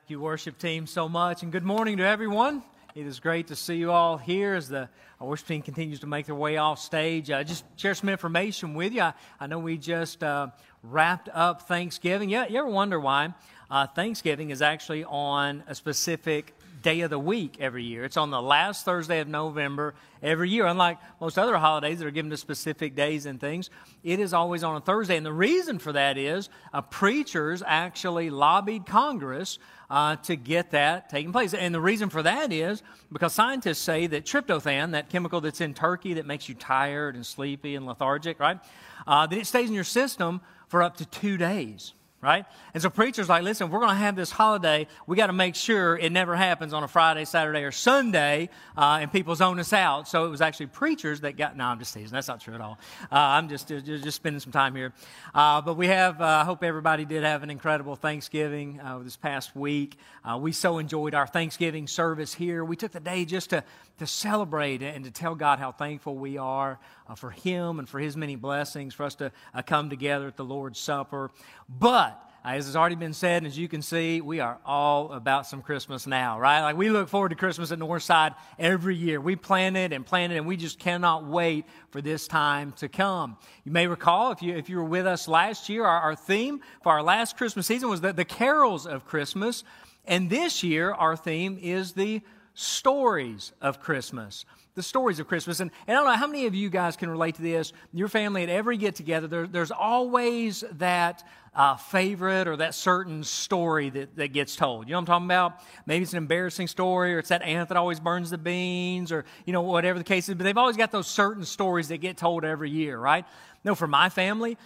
Thank you, worship team, so much, and good morning to everyone. It is great to see you all here as our worship team continues to make their way off stage. Just share some information with you. I know we just wrapped up Thanksgiving. Yeah, you ever wonder why Thanksgiving is actually on a specific day of the week every year? It's on the last Thursday of November every year. Unlike most other holidays that are given to specific days and things, it is always on a Thursday. And the reason for that is preachers actually lobbied Congress to get that taking place. And the reason for that is because scientists say that tryptophan, that chemical that's in turkey that makes you tired and sleepy and lethargic, right, that it stays in your system for up to 2 days. Right? And so preachers like, listen, if we're going to have this holiday, we got to make sure it never happens on a Friday, Saturday, or Sunday, and people zone us out. So it was actually preachers that got, no, I'm just teasing. That's not true at all. I'm just spending some time here. But we have, I hope everybody did have an incredible Thanksgiving this past week. We so enjoyed our Thanksgiving service here. We took the day just to celebrate and to tell God how thankful we are for Him and for His many blessings, for us to come together at the Lord's Supper. But as has already been said, and as you can see, we are all about some Christmas now, right? Like we look forward to Christmas at Northside every year. We plan it, and we just cannot wait for this time to come. You may recall, if you were with us last year, our theme for our last Christmas season was the carols of Christmas. And this year, our theme is the stories of Christmas. The stories of Christmas. And I don't know how many of you guys can relate to this. Your family at every get-together, there's always that favorite or that certain story that gets told. You know what I'm talking about? Maybe it's an embarrassing story, or it's that aunt that always burns the beans, or, you know, whatever the case is. But they've always got those certain stories that get told every year, right? No, for my family,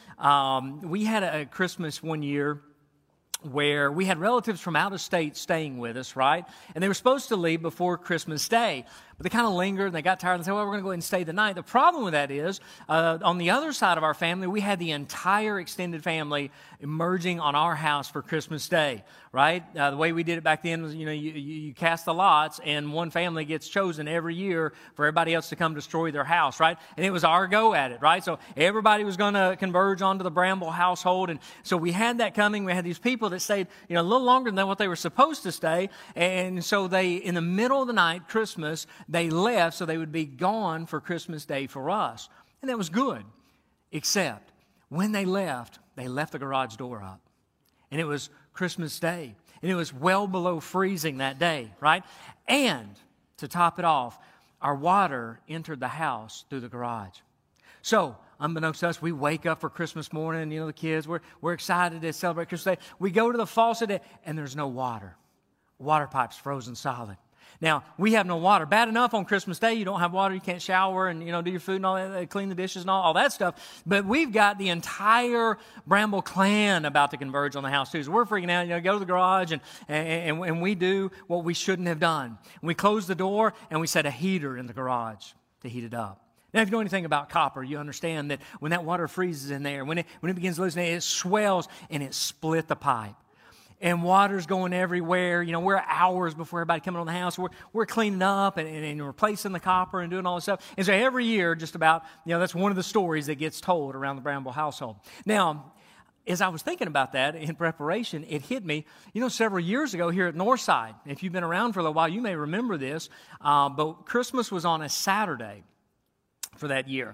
we had a Christmas one year where we had relatives from out of state staying with us, right? And they were supposed to leave before Christmas Day. But they kind of lingered, and they got tired, and said, well, we're going to go ahead and stay the night. The problem with that is, on the other side of our family, we had the entire extended family emerging on our house for Christmas Day, right? The way we did it back then was, you know, you cast the lots, and one family gets chosen every year for everybody else to come destroy their house, right? And it was our go at it, right? So everybody was going to converge onto the Bramble household, and so we had that coming. We had these people that stayed, you know, a little longer than what they were supposed to stay, and so they, in the middle of the night, Christmas, they left so they would be gone for Christmas Day for us. And that was good, except when they left the garage door up. And it was Christmas Day. And it was well below freezing that day, right? And to top it off, our water entered the house through the garage. So, unbeknownst to us, we wake up for Christmas morning, you know, the kids, we're excited to celebrate Christmas Day. We go to the faucet, and there's no water. Water pipe's frozen solid. Now, we have no water. Bad enough on Christmas Day, you don't have water, you can't shower and, you know, do your food and all that, clean the dishes and all that stuff. But we've got the entire Bramble clan about to converge on the house too. So we're freaking out, you know, go to the garage and we do what we shouldn't have done. We close the door and we set a heater in the garage to heat it up. Now, if you know anything about copper, you understand that when that water freezes in there, when it begins to loosen, it swells and it split the pipe. And water's going everywhere. You know, we're hours before everybody coming on the house. We're cleaning up and replacing the copper and doing all this stuff. And so every year, just about, you know, that's one of the stories that gets told around the Bramble household. Now, as I was thinking about that in preparation, it hit me, you know, several years ago here at Northside. If you've been around for a little while, you may remember this, but Christmas was on a Saturday for that year.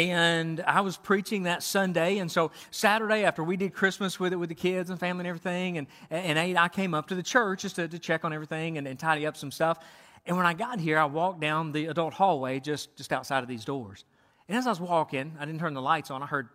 And I was preaching that Sunday, and so Saturday after we did Christmas with the kids and family and everything, and I came up to the church just to check on everything and tidy up some stuff. And when I got here, I walked down the adult hallway just outside of these doors. And as I was walking, I didn't turn the lights on. I heard,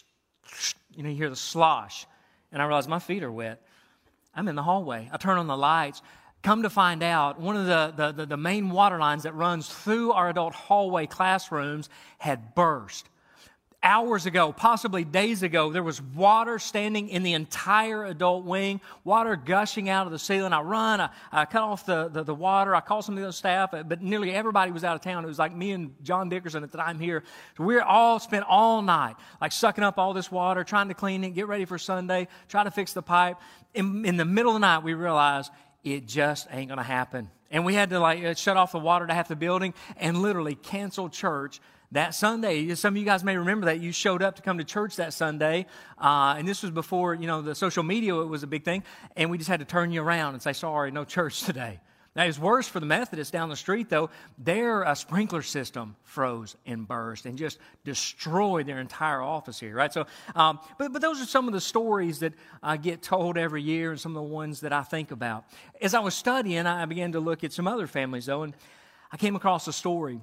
you know, you hear the slosh, and I realized my feet are wet. I'm in the hallway. I turn on the lights. Come to find out, one of the main water lines that runs through our adult hallway classrooms had burst. Hours ago, possibly days ago, there was water standing in the entire adult wing, water gushing out of the ceiling. I run, I cut off the water, I call some of the staff, but nearly everybody was out of town. It was like me and John Dickerson at the time here. So we all spent all night, like sucking up all this water, trying to clean it, get ready for Sunday, try to fix the pipe. In the middle of the night, we realized it just ain't going to happen. And we had to shut off the water to half the building and literally cancel church that Sunday. Some of you guys may remember that you showed up to come to church that Sunday, and this was before, the social media was a big thing, and we just had to turn you around and say, sorry, no church today. Now, it's worse for the Methodists down the street, though. Their sprinkler system froze and burst and just destroyed their entire office here, right? So, but those are some of the stories that get told every year and some of the ones that I think about. As I was studying, I began to look at some other families, though, and I came across a story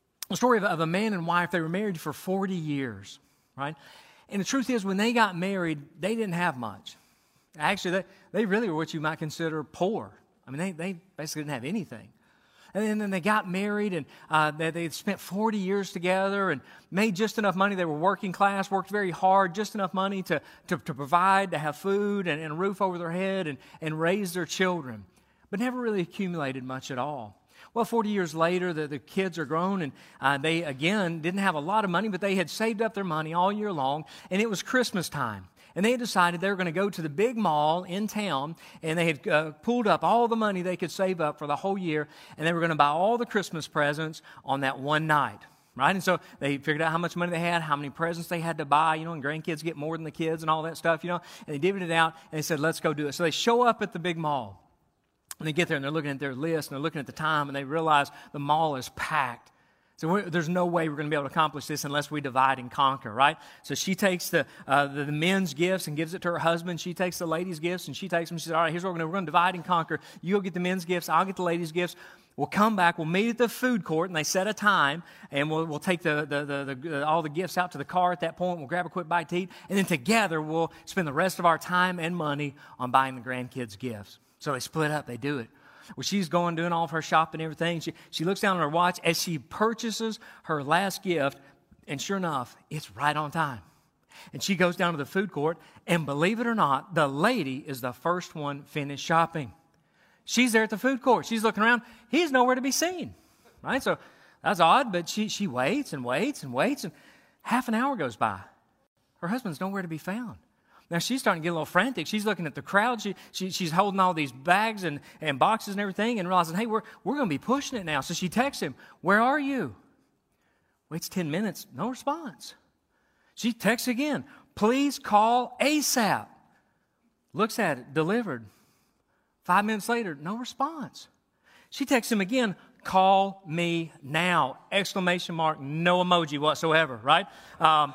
of a man and wife. They were married for 40 years, right? And the truth is, when they got married, they didn't have much. Actually, they really were what you might consider poor. I mean, they basically didn't have anything. And then they got married, and they spent 40 years together and made just enough money. They were working class, worked very hard, just enough money to provide, to have food and a roof over their head and raise their children, but never really accumulated much at all. Well, 40 years later, the kids are grown, and they, again, didn't have a lot of money, but they had saved up their money all year long, and it was Christmas time. And they had decided they were going to go to the big mall in town, and they had pulled up all the money they could save up for the whole year, and they were going to buy all the Christmas presents on that one night, right? And so they figured out how much money they had, how many presents they had to buy, and grandkids get more than the kids and all that stuff, and they divvied it out, and they said, let's go do it. So they show up at the big mall, and they get there, and they're looking at their list, and they're looking at the time, and they realize the mall is packed. So there's no way we're going to be able to accomplish this unless we divide and conquer, right? So she takes the men's gifts and gives it to her husband. She takes the ladies' gifts and she takes them. She says, all right, here's what we're going to divide and conquer. You'll get the men's gifts. I'll get the ladies' gifts. We'll come back. We'll meet at the food court, and they set a time, and we'll take all the gifts out to the car at that point. We'll grab a quick bite to eat, and then together we'll spend the rest of our time and money on buying the grandkids' gifts. So they split up. They do it. Well, she's doing all of her shopping and everything. She looks down at her watch as she purchases her last gift, and sure enough, it's right on time. And she goes down to the food court, and believe it or not, the lady is the first one finished shopping. She's there at the food court. She's looking around. He's nowhere to be seen, right? So that's odd, but she waits and waits and waits, and half an hour goes by. Her husband's nowhere to be found. Now, she's starting to get a little frantic. She's looking at the crowd. She's holding all these bags and boxes and everything and realizing, hey, we're going to be pushing it now. So she texts him, where are you? Waits 10 minutes, no response. She texts again, please call ASAP. Looks at it, delivered. 5 minutes later, no response. She texts him again, call me now! Exclamation mark, no emoji whatsoever, right? A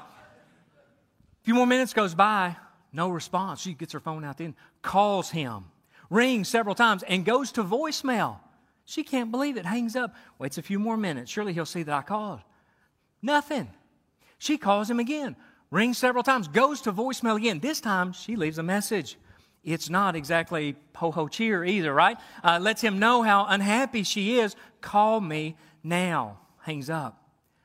few more minutes goes by. No response. She gets her phone out then, calls him, rings several times, and goes to voicemail. She can't believe it, hangs up, waits a few more minutes. Surely he'll see that I called. Nothing. She calls him again, rings several times, goes to voicemail again. This time, she leaves a message. It's not exactly ho-ho cheer either, right? Lets him know how unhappy she is. Call me now. Hangs up.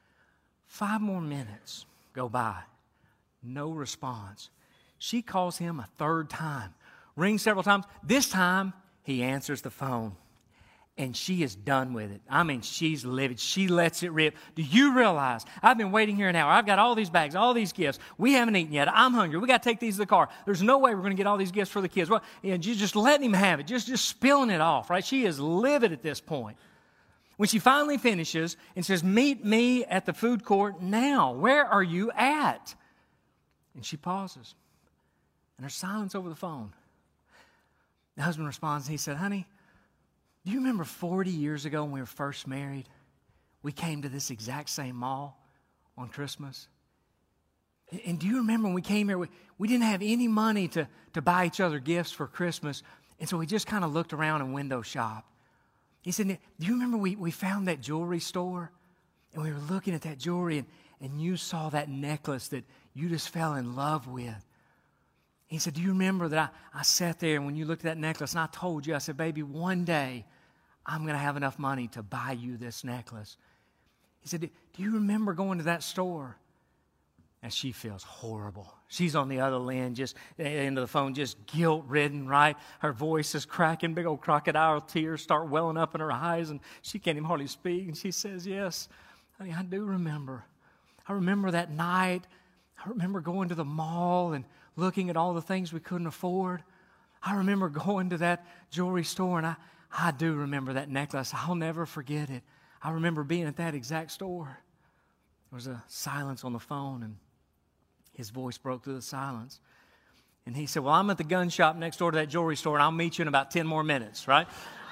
5 more minutes go by. No response. She calls him a third time, rings several times. This time, he answers the phone, and she is done with it. I mean, she's livid. She lets it rip. Do you realize I've been waiting here an hour? I've got all these bags, all these gifts. We haven't eaten yet. I'm hungry. We got to take these to the car. There's no way we're going to get all these gifts for the kids. Well, just letting him have it, just spilling it off, right? She is livid at this point. When she finally finishes and says, meet me at the food court now. Where are you at? And she pauses. And there's silence over the phone. The husband responds, and he said, honey, do you remember 40 years ago when we were first married? We came to this exact same mall on Christmas. And do you remember when we came here, we didn't have any money to buy each other gifts for Christmas, and so we just kind of looked around and window shopped. He said, do you remember we found that jewelry store, and we were looking at that jewelry, and you saw that necklace that you just fell in love with? He said, do you remember that I sat there and when you looked at that necklace and I told you, I said, baby, one day I'm going to have enough money to buy you this necklace. He said, do you remember going to that store? And she feels horrible. She's on the other end, just into the phone, just guilt-ridden, right? Her voice is cracking, big old crocodile tears start welling up in her eyes, and she can't even hardly speak. And she says, yes, honey, I do remember. I remember that night. I remember going to the mall and looking at all the things we couldn't afford. I remember going to that jewelry store, and I do remember that necklace. I'll never forget it. I remember being at that exact store. There was a silence on the phone, and his voice broke through the silence. And he said, well, I'm at the gun shop next door to that jewelry store, and I'll meet you in about 10 more minutes, right?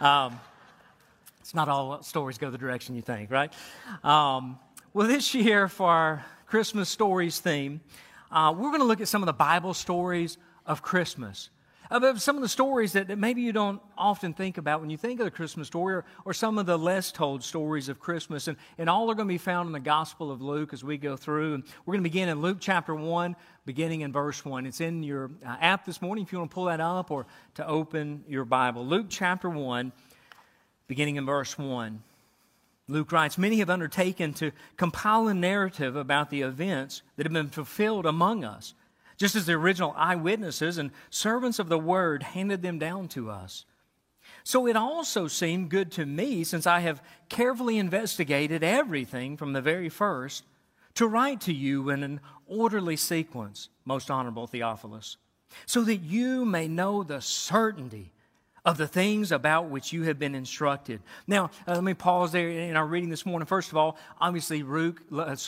It's not all stories go the direction you think, right? Well, this year for our Christmas stories theme, we're going to look at some of the Bible stories of Christmas. Some of the stories that maybe you don't often think about when you think of the Christmas story, or some of the less told stories of Christmas. And all are going to be found in the Gospel of Luke as we go through. And we're going to begin in Luke chapter 1, beginning in verse 1. It's in your app this morning if you want to pull that up or to open your Bible. Luke chapter 1, beginning in verse 1. Luke writes, many have undertaken to compile a narrative about the events that have been fulfilled among us, just as the original eyewitnesses and servants of the word handed them down to us. So it also seemed good to me, since I have carefully investigated everything from the very first, to write to you in an orderly sequence, most honorable Theophilus, so that you may know the certainty of the things about which you have been instructed. Now, let me pause there in our reading this morning. First of all, obviously Luke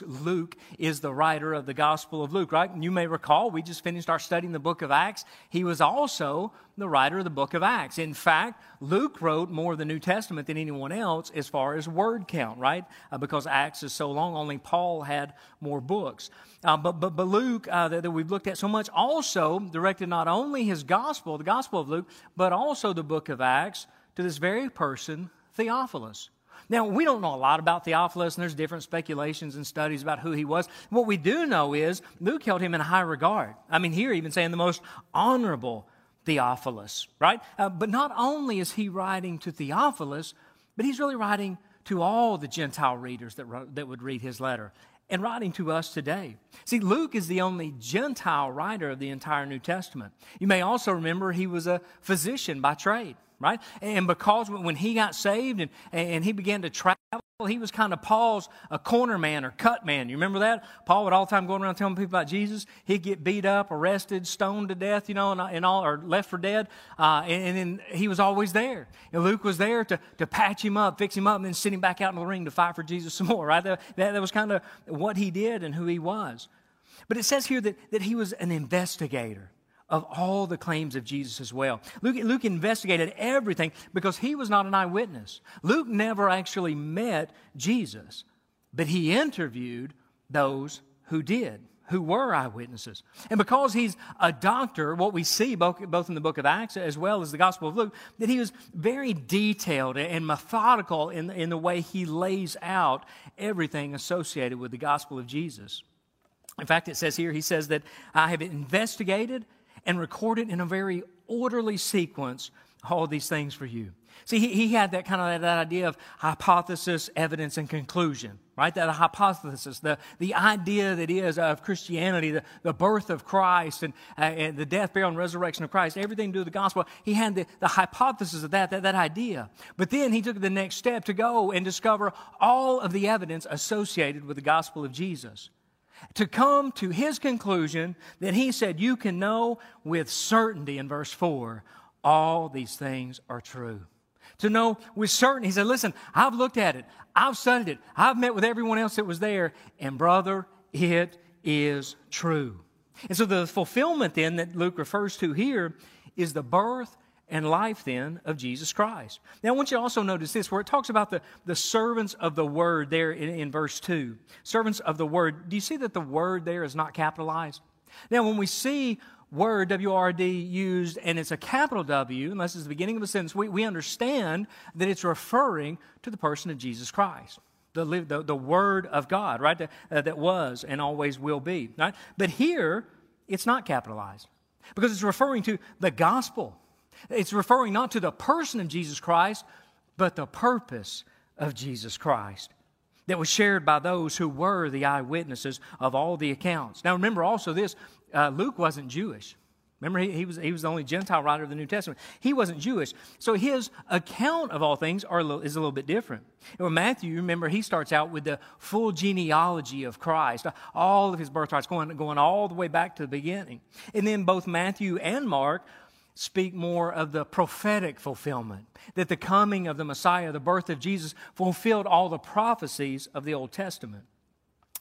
is the writer of the Gospel of Luke, right? And you may recall, we just finished our study in the book of Acts. He was also the writer of the book of Acts. In fact, Luke wrote more of the New Testament than anyone else as far as word count, right? Because Acts is so long, only Paul had more books. But Luke, that we've looked at so much, also directed not only his gospel, the Gospel of Luke, but also the book of Acts to this very person, Theophilus. Now, we don't know a lot about Theophilus, and there's different speculations and studies about who he was. What we do know is Luke held him in high regard. I mean, here even saying the most honorable Theophilus, right? But not only is he writing to Theophilus, but he's really writing to all the Gentile readers that would read his letter, and writing to us today. See, Luke is the only Gentile writer of the entire New Testament. You may also remember he was a physician by trade, right? And because when he got saved and he began to travel, he was kind of Paul's a corner man or cut man. You remember that? Paul would all the time go around telling people about Jesus. He'd get beat up, arrested, stoned to death, and all, or left for dead. And then he was always there. And Luke was there to patch him up, fix him up, and then send him back out in the ring to fight for Jesus some more, right? That was kind of what he did and who he was. But it says here that he was an investigator of all the claims of Jesus as well. Luke investigated everything because he was not an eyewitness. Luke never actually met Jesus, but he interviewed those who did, who were eyewitnesses. And because he's a doctor, what we see both in the book of Acts as well as the Gospel of Luke, that he was very detailed and methodical in the way he lays out everything associated with the gospel of Jesus. In fact, it says here, he says that I have investigated and recorded in a very orderly sequence all these things for you. See, he had that kind of that idea of hypothesis, evidence, and conclusion, right? That hypothesis, the idea that is of Christianity, the birth of Christ and the death, burial, and resurrection of Christ, everything to do with the gospel. He had the hypothesis of that idea. But then he took the next step to go and discover all of the evidence associated with the gospel of Jesus, to come to his conclusion that he said, you can know with certainty in verse 4, all these things are true. To know with certainty, he said, listen, I've looked at it, I've studied it, I've met with everyone else that was there, and brother, it is true. And so the fulfillment then that Luke refers to here is the birth and life then of Jesus Christ. Now I want you to also notice this, where it talks about the servants of the word there in verse 2. Servants of the word. Do you see that the word there is not capitalized? Now when we see word, W-R-D, used and it's a capital W, unless it's the beginning of a sentence, we understand that it's referring to the person of Jesus Christ. The Word of God, right? That was and always will be, right? But here, it's not capitalized because it's referring to the gospel. It's referring not to the person of Jesus Christ, but the purpose of Jesus Christ that was shared by those who were the eyewitnesses of all the accounts. Now remember also this, Luke wasn't Jewish. Remember, he was the only Gentile writer of the New Testament. He wasn't Jewish. So his account of all things is a little bit different. And Matthew, remember, he starts out with the full genealogy of Christ, all of his birthrights going all the way back to the beginning. And then both Matthew and Mark speak more of the prophetic fulfillment, that the coming of the Messiah, the birth of Jesus, fulfilled all the prophecies of the Old Testament.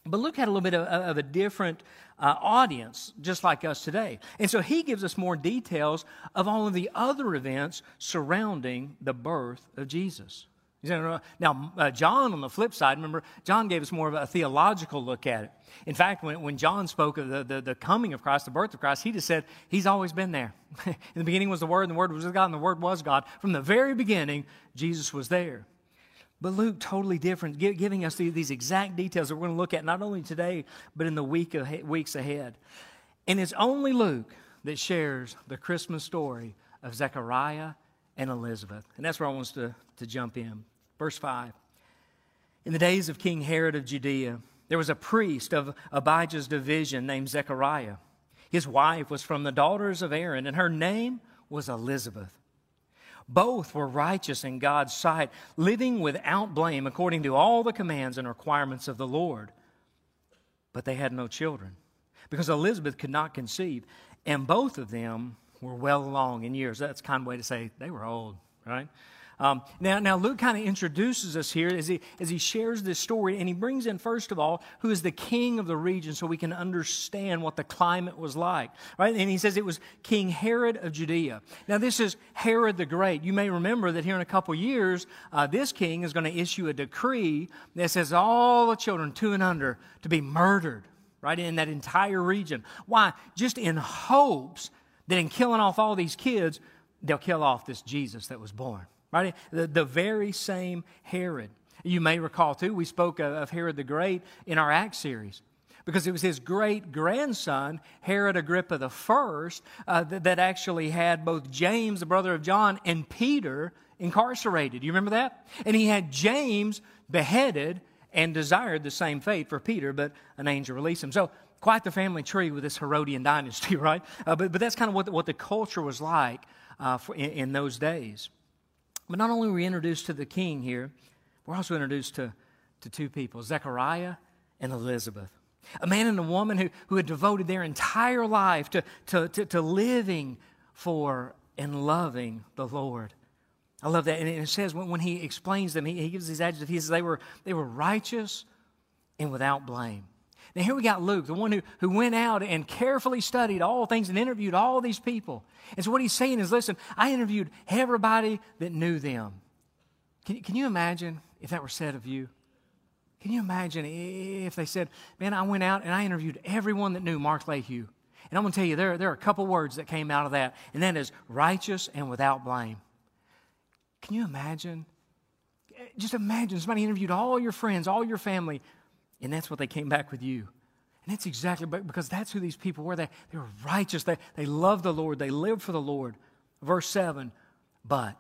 But Luke had a little bit of a different audience, just like us today. And so he gives us more details of all of the other events surrounding the birth of Jesus. Now, John, on the flip side, remember, John gave us more of a theological look at it. In fact, when John spoke of the coming of Christ, the birth of Christ, he just said, he's always been there. In the beginning was the Word, and the Word was with God, and the Word was God. From the very beginning, Jesus was there. But Luke, totally different, giving us these exact details that we're going to look at not only today, but in the weeks ahead. And it's only Luke that shares the Christmas story of Zechariah and Elizabeth. And that's where I want us to jump in. Verse 5. In the days of King Herod of Judea, there was a priest of Abijah's division named Zechariah. His wife was from the daughters of Aaron, and her name was Elizabeth. Both were righteous in God's sight, living without blame according to all the commands and requirements of the Lord. But they had no children, because Elizabeth could not conceive, and both of them were well along in years. That's a kind of way to say they were old, right? Now Luke kind of introduces us here as he shares this story, and he brings in, first of all, who is the king of the region so we can understand what the climate was like, right? And he says it was King Herod of Judea. Now, this is Herod the Great. You may remember that here in a couple years, this king is going to issue a decree that says all the children 2 and under to be murdered, right, in that entire region. Why? Just in hopes that in killing off all these kids, they'll kill off this Jesus that was born. Right? The very same Herod. You may recall, too, we spoke of Herod the Great in our Acts series because it was his great-grandson, Herod Agrippa I, that actually had both James, the brother of John, and Peter incarcerated. You remember that? And he had James beheaded and desired the same fate for Peter, but an angel released him. So quite the family tree with this Herodian dynasty, right? But that's kind of what the culture was like in those days. But not only were we introduced to the king here, we're also introduced to 2 people, Zechariah and Elizabeth. A man and a woman who had devoted their entire life to living for and loving the Lord. I love that. And it says when he explains them, he gives these adjectives. He says they were righteous and without blame. Now here we got Luke, the one who went out and carefully studied all things and interviewed all these people. And so what he's saying is, listen, I interviewed everybody that knew them. Can you imagine if that were said of you? Can you imagine if they said, man, I went out and I interviewed everyone that knew Mark Lehue. And I'm going to tell you, there are a couple words that came out of that, and that is righteous and without blame. Can you imagine? Just imagine somebody interviewed all your friends, all your family, and that's what they came back with you. And that's exactly because that's who these people were. They were righteous. They loved the Lord. They lived for the Lord. Verse 7, but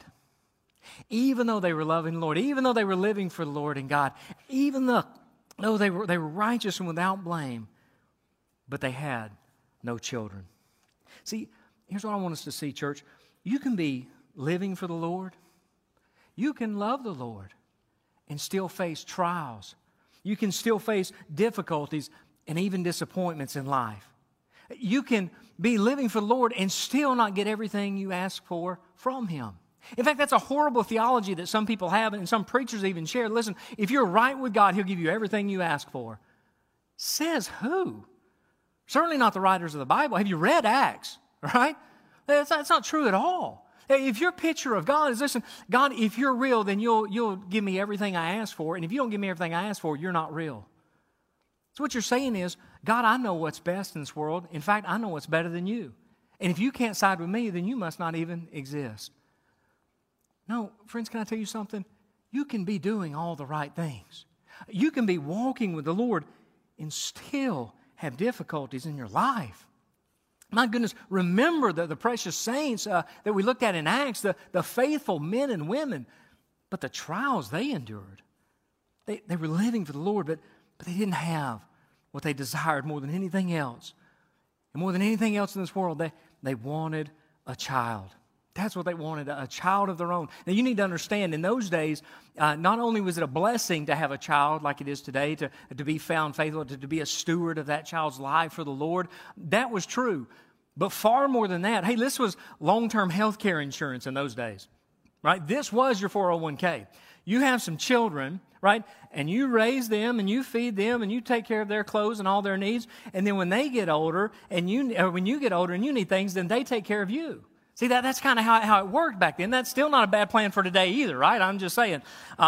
even though they were loving the Lord, even though they were living for the Lord and God, even though they were righteous and without blame, but they had no children. See, here's what I want us to see, church. You can be living for the Lord. You can love the Lord and still face trials. You can still face difficulties and even disappointments in life. You can be living for the Lord and still not get everything you ask for from Him. In fact, that's a horrible theology that some people have and some preachers even share. Listen, if you're right with God, He'll give you everything you ask for. Says who? Certainly not the writers of the Bible. Have you read Acts? Right? That's not true at all. If your picture of God is, listen, God, if you're real, then you'll give me everything I ask for. And if you don't give me everything I ask for, you're not real. So what you're saying is, God, I know what's best in this world. In fact, I know what's better than you. And if you can't side with me, then you must not even exist. No, friends, can I tell you something? You can be doing all the right things. You can be walking with the Lord and still have difficulties in your life. My goodness, remember the precious saints that we looked at in Acts, the faithful men and women, but the trials they endured. They were living for the Lord, but they didn't have what they desired more than anything else. And more than anything else in this world, they wanted a child. That's what they wanted, a child of their own. Now, you need to understand, in those days, not only was it a blessing to have a child like it is today, to be found faithful, to be a steward of that child's life for the Lord. That was true. But far more than that, hey, this was long-term health care insurance in those days, right? This was your 401k. You have some children, right? And you raise them and you feed them and you take care of their clothes and all their needs. And then when they get older when you get older and you need things, then they take care of you. See, that's kind of how it worked back then. That's still not a bad plan for today either, right? I'm just saying.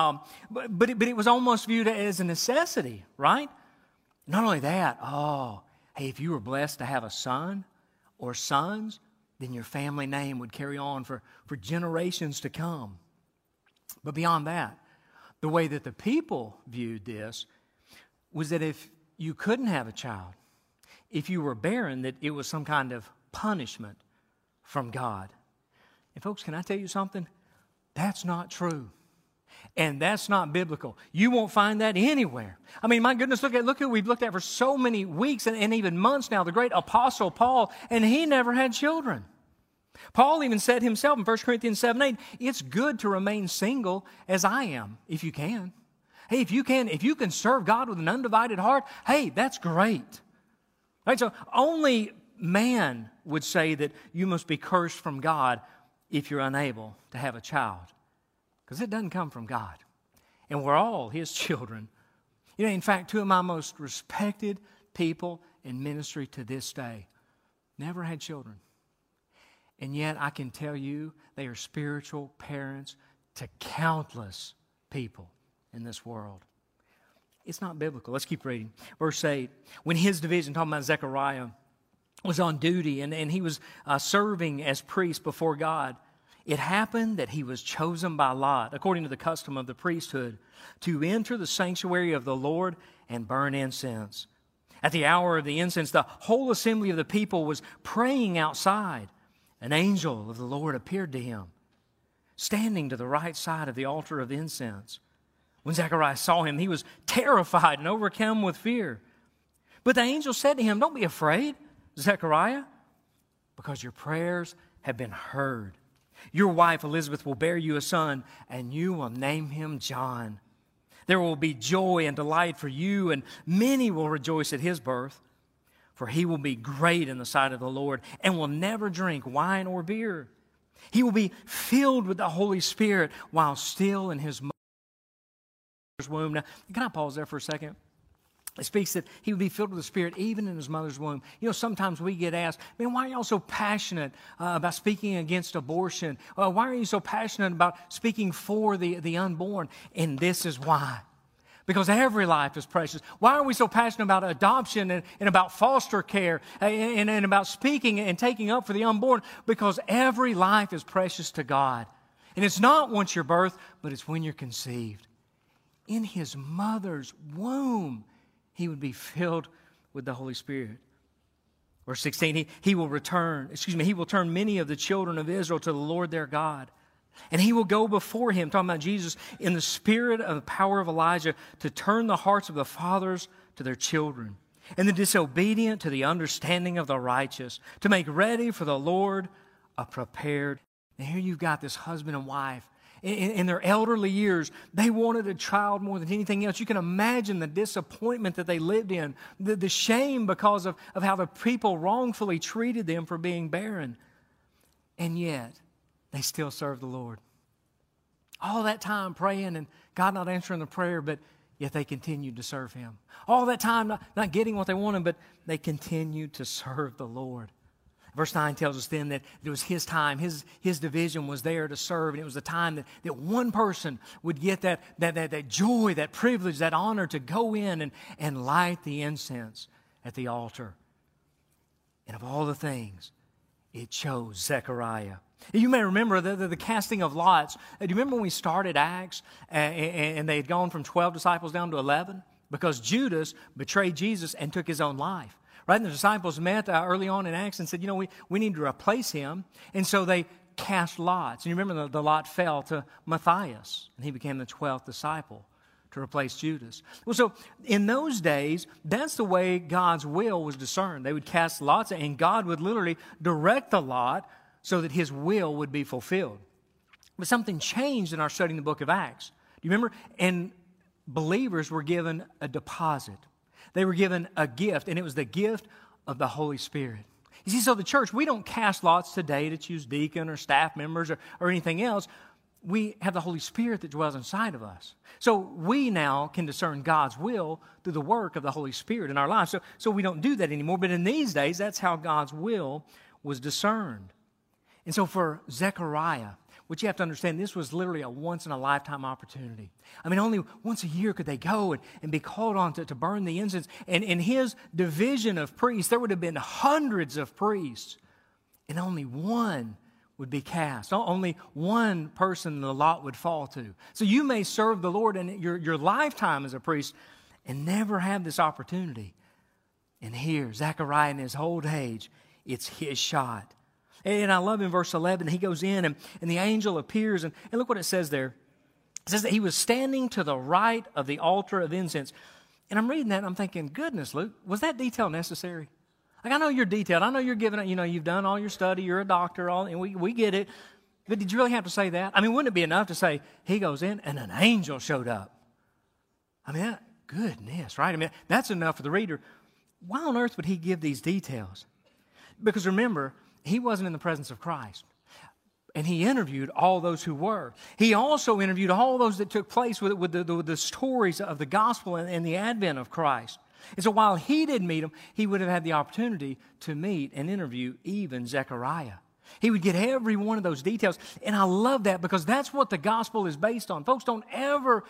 But it was almost viewed as a necessity, right? Not only that, hey, if you were blessed to have a son or sons, then your family name would carry on for generations to come. But beyond that, the way that the people viewed this was that if you couldn't have a child, if you were barren, that it was some kind of punishment from God. And folks, can I tell you something? That's not true. And that's not biblical. You won't find that anywhere. I mean, my goodness, look who we've looked at for so many weeks and even months now, the great Apostle Paul, and he never had children. Paul even said himself in 1 Corinthians 7:8, it's good to remain single as I am, if you can. Hey, if you can serve God with an undivided heart, hey, that's great. Right? So only man would say that you must be cursed from God if you're unable to have a child. Because it doesn't come from God. And we're all His children. You know, in fact, two of my most respected people in ministry to this day never had children. And yet I can tell you they are spiritual parents to countless people in this world. It's not biblical. Let's keep reading. Verse 8, when his division, talking about Zechariah, was on duty and he was serving as priest before God, it happened that he was chosen by lot, according to the custom of the priesthood, to enter the sanctuary of the Lord and burn incense. At the hour of the incense, the whole assembly of the people was praying outside. An angel of the Lord appeared to him, standing to the right side of the altar of incense. When Zechariah saw him, he was terrified and overcome with fear. But the angel said to him, don't be afraid, Zechariah, because your prayers have been heard. Your wife Elizabeth will bear you a son, and you will name him John. There will be joy and delight for you, and many will rejoice at his birth. For he will be great in the sight of the Lord and will never drink wine or beer. He will be filled with the Holy Spirit while still in his mother's womb. Now, can I pause there for a second? It speaks that he would be filled with the Spirit even in his mother's womb. You know, sometimes we get asked, man, why are y'all so passionate about speaking against abortion? Why are you so passionate about speaking for the unborn? And this is why. Because every life is precious. Why are we so passionate about adoption and about foster care and about speaking and taking up for the unborn? Because every life is precious to God. And it's not once you're birthed, but it's when you're conceived. In his mother's womb, he would be filled with the Holy Spirit. Verse 16, he will turn many of the children of Israel to the Lord their God. And he will go before him, talking about Jesus, in the spirit of the power of Elijah, to turn the hearts of the fathers to their children, and the disobedient to the understanding of the righteous, to make ready for the Lord a prepared. And here you've got this husband and wife. In their elderly years, they wanted a child more than anything else. You can imagine the disappointment that they lived in, the shame because of how the people wrongfully treated them for being barren. And yet, they still serve the Lord. All that time praying and God not answering the prayer, but yet they continued to serve Him. All that time not getting what they wanted, but they continued to serve the Lord. Verse 9 tells us then that it was His time, His division was there to serve, and it was the time that one person would get that joy, that privilege, that honor to go in and light the incense at the altar. And of all the things, it chose Zechariah. You may remember the casting of lots. Do you remember when we started Acts and they had gone from 12 disciples down to 11? Because Judas betrayed Jesus and took his own life. Right? And the disciples met early on in Acts and said, we need to replace him. And so they cast lots. And you remember the lot fell to Matthias, and he became the 12th disciple to replace Judas. Well, so in those days, that's the way God's will was discerned. They would cast lots, and God would literally direct the lot so that His will would be fulfilled. But something changed in our studying the book of Acts. Do you remember? And believers were given a deposit. They were given a gift, and it was the gift of the Holy Spirit. You see, so the church, we don't cast lots today to choose deacon or staff members or anything else. we have the Holy Spirit that dwells inside of us. So we now can discern God's will through the work of the Holy Spirit in our lives. So we don't do that anymore. But in these days, that's how God's will was discerned. And so for Zechariah, what you have to understand, this was literally a once-in-a-lifetime opportunity. I mean, only once a year could they go and be called on to burn the incense. And in his division of priests, there would have been hundreds of priests, and only one would be cast. Only one person the lot would fall to. So you may serve the Lord in your lifetime as a priest and never have this opportunity. And here, Zechariah in his old age, it's his shot. And I love in verse 11, he goes in and the angel appears, and look what it says there. It says that he was standing to the right of the altar of incense. And I'm reading that and I'm thinking, goodness, Luke, was that detail necessary? Like, I know you're detailed. I know you're giving it, you've done all your study, you're a doctor, and we get it. But did you really have to say that? I mean, wouldn't it be enough to say, he goes in and an angel showed up? I mean, goodness, right? I mean, that's enough for the reader. Why on earth would he give these details? Because remember, he wasn't in the presence of Christ. And he interviewed all those who were. He also interviewed all those that took place with the stories of the gospel and the advent of Christ. And so while he didn't meet him, he would have had the opportunity to meet and interview even Zechariah. He would get every one of those details. And I love that because that's what the gospel is based on. Folks, don't ever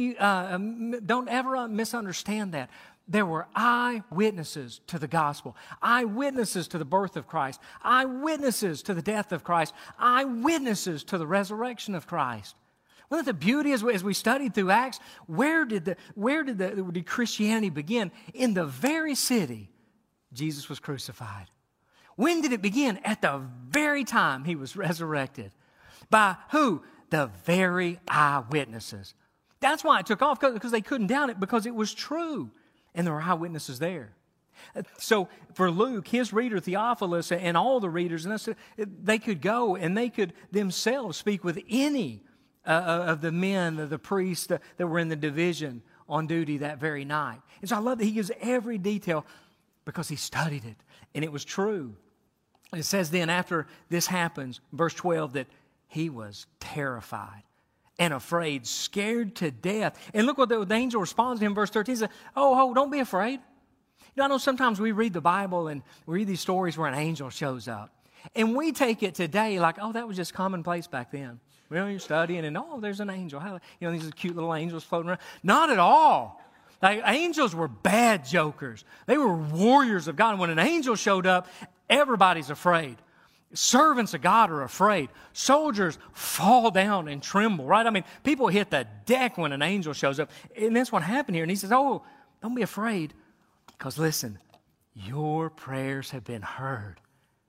misunderstand that. There were eyewitnesses to the gospel, eyewitnesses to the birth of Christ, eyewitnesses to the death of Christ, eyewitnesses to the resurrection of Christ. One of the beauty as we studied through Acts, where did Christianity begin? In the very city Jesus was crucified. When did it begin? At the very time he was resurrected. By who? The very eyewitnesses. That's why it took off, because they couldn't doubt it, because it was true. And there were eyewitnesses there. So for Luke, his reader Theophilus, and all the readers, they could go and they could themselves speak with any of the men, of the priests that were in the division on duty that very night. And so I love that he gives every detail because he studied it and it was true. And it says then after this happens, verse 12, that he was terrified and afraid, scared to death. And look what the angel responds to him, verse 13. He said, oh, don't be afraid. I know sometimes we read the Bible and we read these stories where an angel shows up. And we take it today like, oh, that was just commonplace back then. Well, you're studying and, oh, there's an angel. These are cute little angels floating around. Not at all. Like, angels were bad jokers. They were warriors of God. And when an angel showed up, everybody's afraid. Servants of God are afraid. Soldiers fall down and tremble, right? I mean, people hit the deck when an angel shows up. And that's what happened here. And he says, oh, don't be afraid. Because listen, your prayers have been heard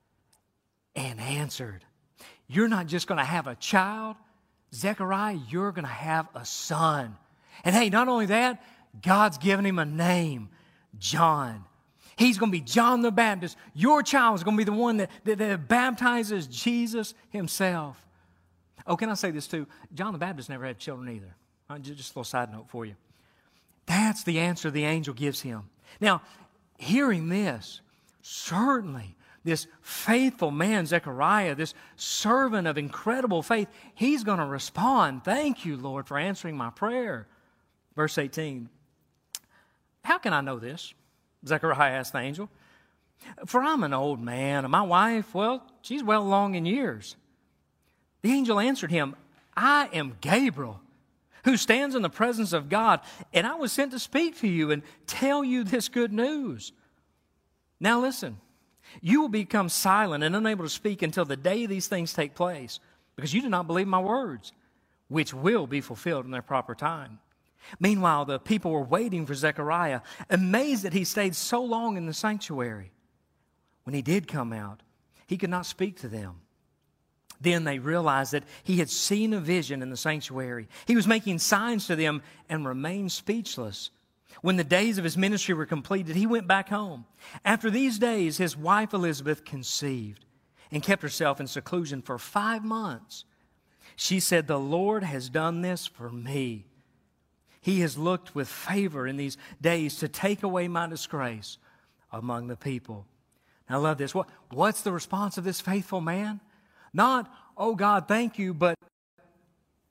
and answered. You're not just going to have a child, Zechariah, you're going to have a son. And hey, not only that, God's given him a name, John. He's going to be John the Baptist. Your child is going to be the one that baptizes Jesus himself. Oh, can I say this too? John the Baptist never had children either. Just a little side note for you. That's the answer the angel gives him. Now, hearing this, certainly this faithful man, Zechariah, this servant of incredible faith, he's going to respond, thank you, Lord, for answering my prayer. Verse 18, how can I know this? Zechariah asked the angel. For I'm an old man, and my wife, well, she's well along in years. The angel answered him, I am Gabriel, who stands in the presence of God, and I was sent to speak to you and tell you this good news. Now listen, you will become silent and unable to speak until the day these things take place, because you do not believe my words, which will be fulfilled in their proper time. Meanwhile, the people were waiting for Zechariah, amazed that he stayed so long in the sanctuary. When he did come out, he could not speak to them. Then they realized that he had seen a vision in the sanctuary. He was making signs to them and remained speechless. When the days of his ministry were completed, he went back home. After these days, his wife Elizabeth conceived and kept herself in seclusion for 5 months. She said, the Lord has done this for me. He has looked with favor in these days to take away my disgrace among the people. Now, I love this. What's the response of this faithful man? Not, oh God, thank you, but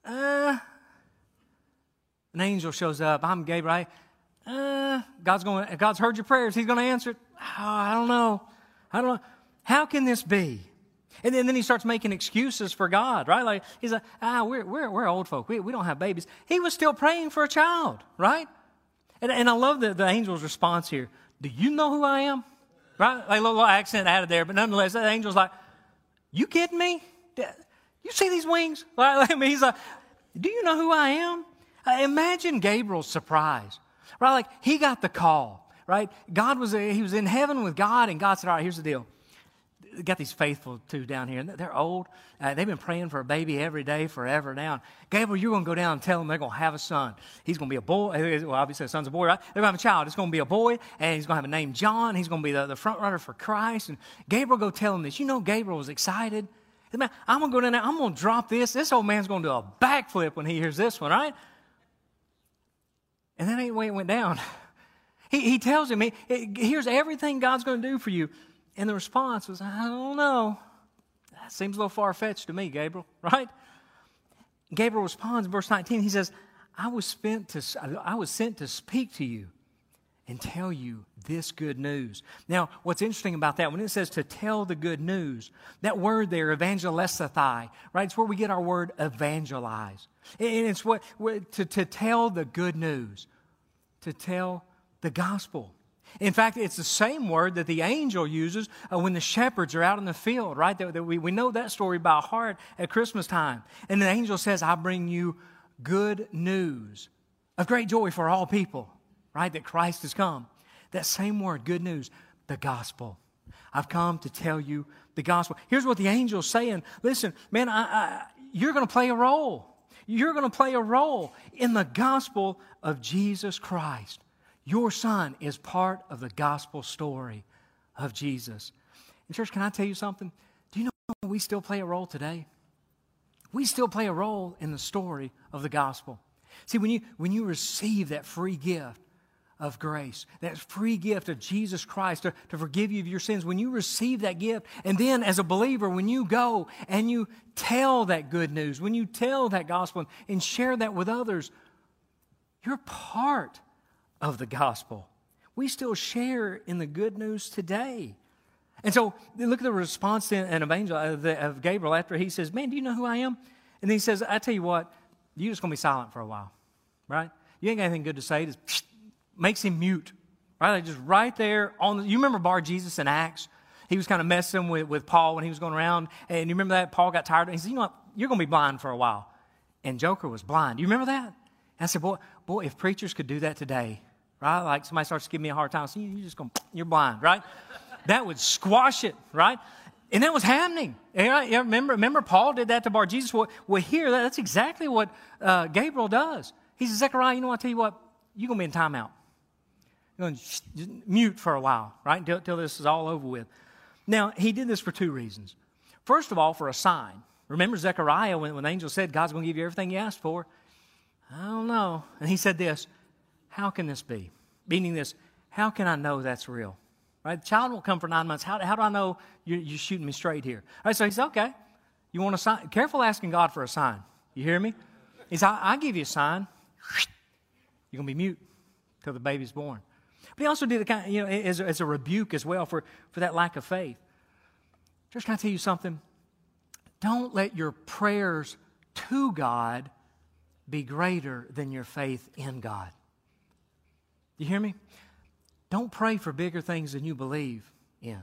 An angel shows up. I'm Gabriel. God's heard your prayers. He's going to answer it. Oh, I don't know. How can this be? And then he starts making excuses for God, right? Like he's like, we're old folk. We don't have babies. He was still praying for a child, right? And I love the angel's response here. Do you know who I am? Right? Like a little accent added there, but nonetheless, that angel's like, you kidding me? You see these wings? Right? I mean, he's like, do you know who I am? Imagine Gabriel's surprise, right? Like he got the call, right? He was in heaven with God, and God said, all right, here's the deal. Got these faithful two down here, and they're old. They've been praying for a baby every day forever now. Gabriel, you're going to go down and tell them they're going to have a son. He's going to be a boy. Well, obviously, a son's a boy, right? They're going to have a child. It's going to be a boy, and he's going to have a name John. He's going to be the front runner for Christ. And Gabriel, go tell him this. You know, Gabriel was excited. Man, I'm going to go down there. I'm going to drop this. This old man's going to do a backflip when he hears this one, right? And that ain't the way it went down. He tells him, here's everything God's going to do for you. And the response was, I don't know. That seems a little far-fetched to me, Gabriel, right? Gabriel responds in verse 19. He says, I was sent to speak to you and tell you this good news. Now, what's interesting about that, when it says to tell the good news, that word there, evangelesthai, right? It's where we get our word evangelize. And it's to tell the good news, to tell the gospel. In fact, it's the same word that the angel uses when the shepherds are out in the field, right? We know that story by heart at Christmas time. And the angel says, I bring you good news of great joy for all people, right? That Christ has come. That same word, good news, the gospel. I've come to tell you the gospel. Here's what the angel's saying. Listen, man, you're going to play a role. You're going to play a role in the gospel of Jesus Christ. Your son is part of the gospel story of Jesus. And church, can I tell you something? Do you know we still play a role today? We still play a role in the story of the gospel. See, when you receive that free gift of grace, that free gift of Jesus Christ to forgive you of your sins, when you receive that gift, and then as a believer, when you go and you tell that good news, when you tell that gospel and share that with others, you're part of the gospel. We still share in the good news today. And so look at the response to an evangel of Gabriel after he says, man, do you know who I am? And then he says, I tell you what, you're just going to be silent for a while, right? You ain't got anything good to say. Just makes him mute, right? Like just right there you remember Bar Jesus in Acts? He was kind of messing with Paul when he was going around. And you remember that? Paul got tired. And he said, you know what? You're going to be blind for a while. And Joker was blind. Do you remember that? And I said, boy, if preachers could do that today, right? Like somebody starts to give me a hard time. So you're blind, right? That would squash it, right? And that was happening. Right? Remember Paul did that to Bar Jesus? Well, here, that's exactly what Gabriel does. He says, Zechariah, you know what? I tell you what, you're going to be in timeout. You're going to mute for a while, right? Until this is all over with. Now, he did this for two reasons. First of all, for a sign. Remember Zechariah, when the angel said, God's going to give you everything you asked for? I don't know. And he said this, how can this be? Meaning this, how can I know that's real? Right? The child won't come for 9 months. How do I know you're shooting me straight here? All right, so he said, okay, you want a sign? Careful asking God for a sign. You hear me? He said, I'll give you a sign. You're going to be mute until the baby's born. But he also did it kind of, as a rebuke as well for that lack of faith. Church, can I tell you something? Don't let your prayers to God be greater than your faith in God. You hear me? Don't pray for bigger things than you believe in.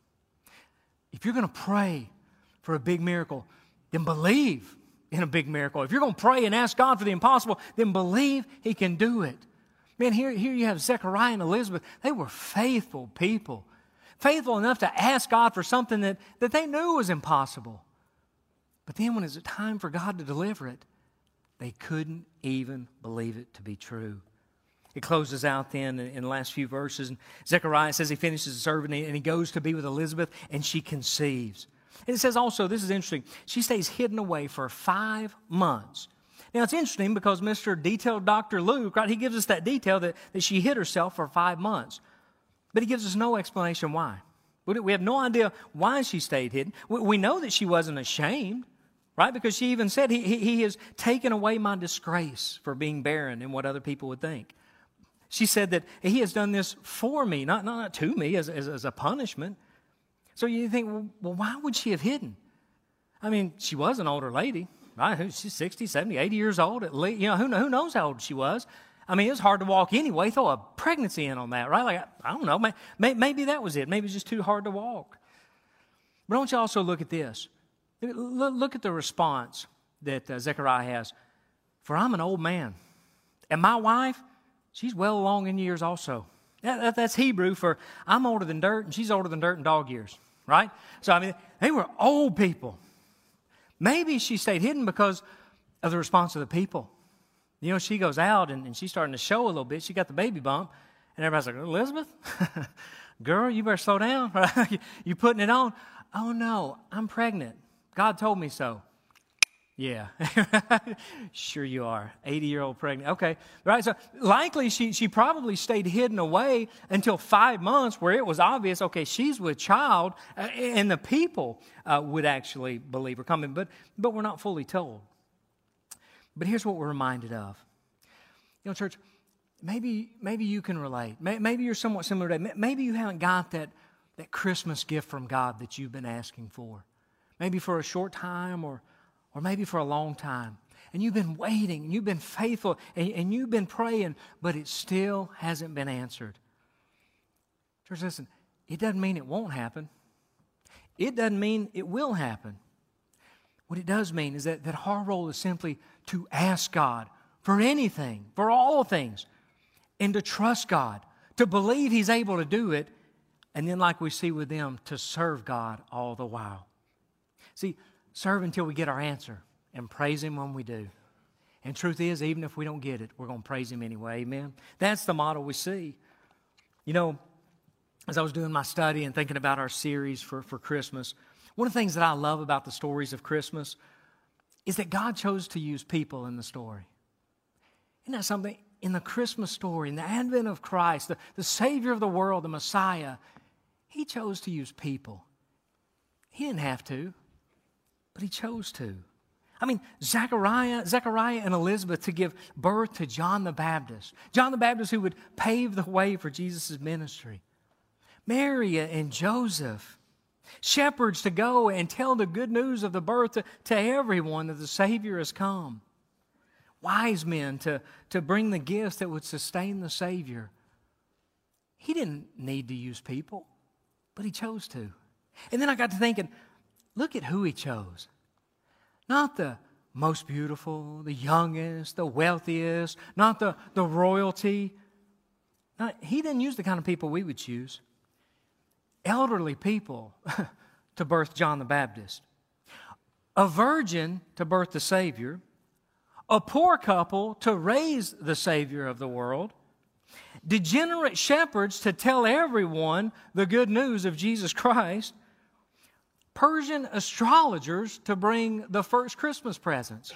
If you're going to pray for a big miracle, then believe in a big miracle. If you're going to pray and ask God for the impossible, then believe He can do it. Man, here you have Zechariah and Elizabeth. They were faithful people. Faithful enough to ask God for something that they knew was impossible. But then when it's time for God to deliver it, they couldn't even believe it to be true. It closes out then in the last few verses. And Zechariah says he finishes the service and he goes to be with Elizabeth and she conceives. And it says also, this is interesting, she stays hidden away for 5 months. Now it's interesting because Mr. Detailed Dr. Luke, right, he gives us that detail that she hid herself for 5 months. But he gives us no explanation why. We have no idea why she stayed hidden. We know that she wasn't ashamed, right? Because she even said, he has taken away my disgrace for being barren and what other people would think. She said that he has done this for me, not to me as a punishment. So you think, well, why would she have hidden? I mean, she was an older lady, right? She's 60, 70, 80 years old at least. Who knows how old she was? I mean, it was hard to walk anyway. Throw a pregnancy in on that, right? Like, I don't know. Maybe that was it. Maybe it's just too hard to walk. But I want you to also look at this. Look at the response that Zechariah has. For I'm an old man, and my wife, she's well along in years also. That's Hebrew for I'm older than dirt, and she's older than dirt in dog years, right? So, I mean, they were old people. Maybe she stayed hidden because of the response of the people. She goes out, and she's starting to show a little bit. She got the baby bump, and everybody's like, Elizabeth, girl, you better slow down. You putting it on. Oh, no, I'm pregnant. God told me so. Yeah, sure you are. 80-year-old pregnant. Okay, right. So likely she probably stayed hidden away until 5 months where it was obvious, okay, she's with child, and the people would actually believe her coming. But we're not fully told. But here's what we're reminded of. Church, maybe you can relate. Maybe you're somewhat similar to, maybe you haven't got that Christmas gift from God that you've been asking for. Maybe for a short time or maybe for a long time. And you've been waiting, and you've been faithful, and you've been praying, but it still hasn't been answered. Church, listen, it doesn't mean it won't happen. It doesn't mean it will happen. What it does mean is that our role is simply to ask God for anything, for all things, and to trust God, to believe He's able to do it, and then like we see with them, to serve God all the while. See, serve until we get our answer and praise Him when we do. And truth is, even if we don't get it, we're going to praise Him anyway. Amen? That's the model we see. As I was doing my study and thinking about our series for Christmas, one of the things that I love about the stories of Christmas is that God chose to use people in the story. Isn't that something? In the Christmas story, in the advent of Christ, the Savior of the world, the Messiah, He chose to use people. He didn't have to, but He chose to. I mean, Zechariah and Elizabeth to give birth to John the Baptist. John the Baptist who would pave the way for Jesus' ministry. Mary and Joseph. Shepherds to go and tell the good news of the birth to everyone that the Savior has come. Wise men to bring the gifts that would sustain the Savior. He didn't need to use people, but He chose to. And then I got to thinking, look at who He chose. Not the most beautiful, the youngest, the wealthiest, not the royalty. He didn't use the kind of people we would choose. Elderly people to birth John the Baptist. A virgin to birth the Savior. A poor couple to raise the Savior of the world. Degenerate shepherds to tell everyone the good news of Jesus Christ. Persian astrologers to bring the first Christmas presents.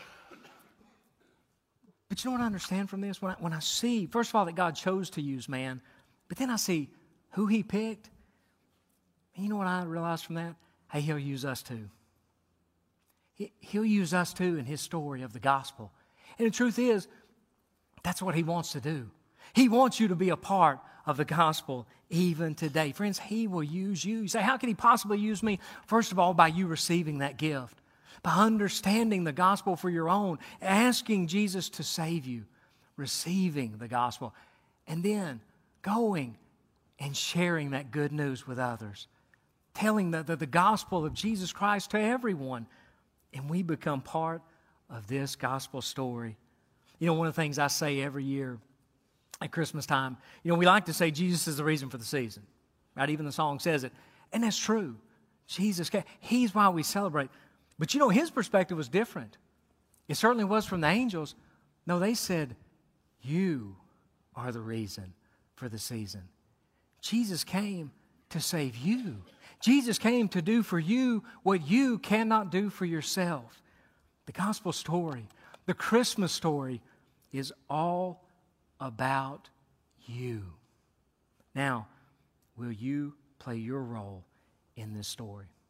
But you know what I understand from this? When I see, first of all, that God chose to use man, but then I see who He picked. And you know what I realized from that? Hey, He'll use us too. He'll use us too in His story of the gospel. And the truth is, that's what He wants to do. He wants you to be a part of the gospel even today. Friends, He will use you. You say, how can He possibly use me? First of all, by you receiving that gift. By understanding the gospel for your own. Asking Jesus to save you. Receiving the gospel. And then going and sharing that good news with others. Telling the gospel of Jesus Christ to everyone. And we become part of this gospel story. One of the things I say every year at Christmas time, we like to say Jesus is the reason for the season. Right? Even the song says it. And that's true. Jesus, He's why we celebrate. But His perspective was different. It certainly was from the angels. No, they said, you are the reason for the season. Jesus came to save you. Jesus came to do for you what you cannot do for yourself. The gospel story, the Christmas story, is all about you. Now, will you play your role in this story?